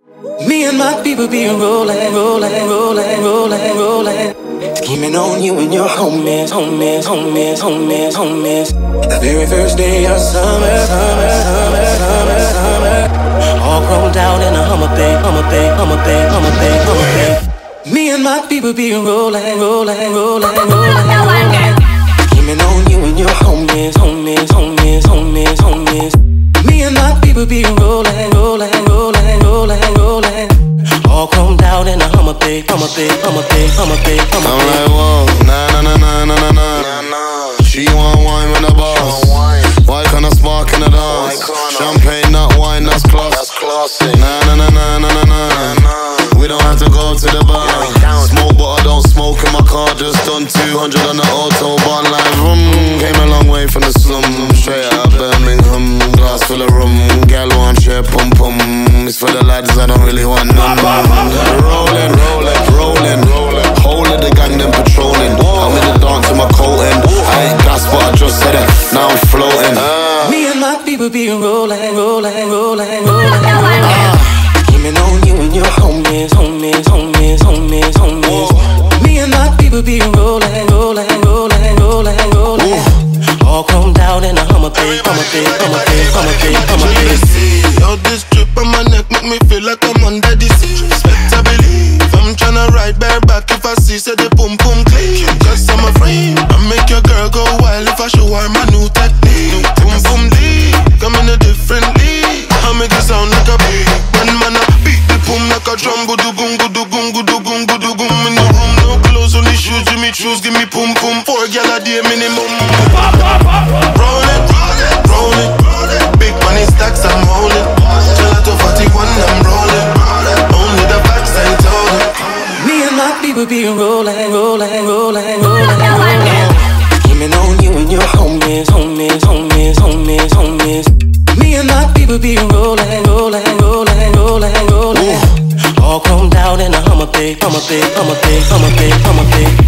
Me and my people be rolling, rolling, rolling, rolling, rolling. Scheming on you and your homies, homies, homies, homies, homies. The very first day of summer, summer, summer, summer, summer. All grown out in a Hummer Bay, Hummer Bay, Hummer Bay, Hummer Bay, Hummer Bay. Me and my people be rolling, rolling, rolling, rolling, rolling. Scheming on you and your homies, homies, homies, homies, homies. Me and my people be rolling, rolling, rolling, rolling, rolling. All chromed out in a Hummer Bay, Hummer Bay, Hummer Bay, Hummer Bay, Hummer Bay. I'm like, whoa, nah, nah, nah, nah, nah, nah, nah. She want wine with the boss. Why can't I spark in the dance? Champagne, not wine, that's classy. Nah, nah, nah, nah, nah, nah, nah. We don't have to go to the bar. Smoke, but I don't smoke in my car. Just done 200 on the autobahn. Like, came a long way from the slum. Straight out of Birmingham. Glass full of rum. Gal want share pum pum. It's for the lads, I don't really want none. Rolling, rolling, rolling, rolling. Whole of the gang, them patrolling. I'm in the dance with my coating. I ain't gas, but I just said it. Now I'm floating. Me and my people be rolling, rolling, rolling, rolling. Scheming on you and your homies, homies, homies, homies, homies. Me and my people be rolling, rolling, rolling, rolling, rolling. All chromed out in a Hummer Bay, Hummer Bay, Hummer Bay, Hummer Bay, Hummer Bay. Yo, this drip on my neck make me feel like I'm under the sea. Better believe I'm tryna ride bareback if I see say the boom boom clean. Cause I'm a frame. I make your girl go wild if I show her my new technique. Boom boom deep, come in a different league. I make it sound like a beat. When man I beat the boom like a drum. Gudu boom, gudu boom, gudu boom, gudu boom. In the room, no clothes, only shoes. Give me shoes, give me boom boom. 4 gyal a day minimum. Roll it, roll it, roll it. Big money stacks I'm holding. Gelato 41 I'm rolling. Only the facts ain't told it. Me and my people be rolling, rolling, rolling, rolling. Scheming on you and your homies, homies, homies, homies, homies. Me and my people be rolling, rolling, rolling, rolling, rolling. All chromed out in a Hummer Bay, Hummer Bay, Hummer Bay, Hummer Bay, Hummer Bay.